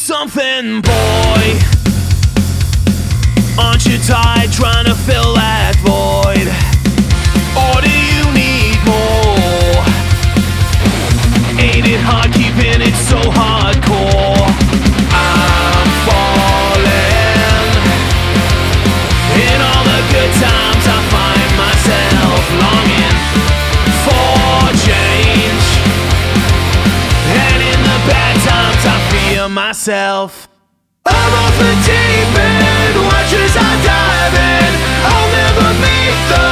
something, boy? Aren't you tired trying to fill that void? Or do you need more? Ain't it hard keeping it so hardcore? I'm falling. In all the good times I find myself longing for change, and in the bad times I fear myself. I'm off the deep end, watch as I dive in. I'll never meet the